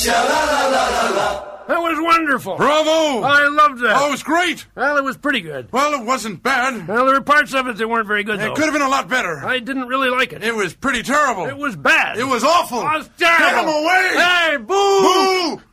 That was wonderful. Bravo! I loved that. Oh, it was great. Well, it was pretty good. Well, it wasn't bad. Well, there were parts of it that weren't very good, though. It could have been a lot better. I didn't really like it. It was pretty terrible. It was bad. It was awful. It was terrible. Get him away! Hey, boo! Boo!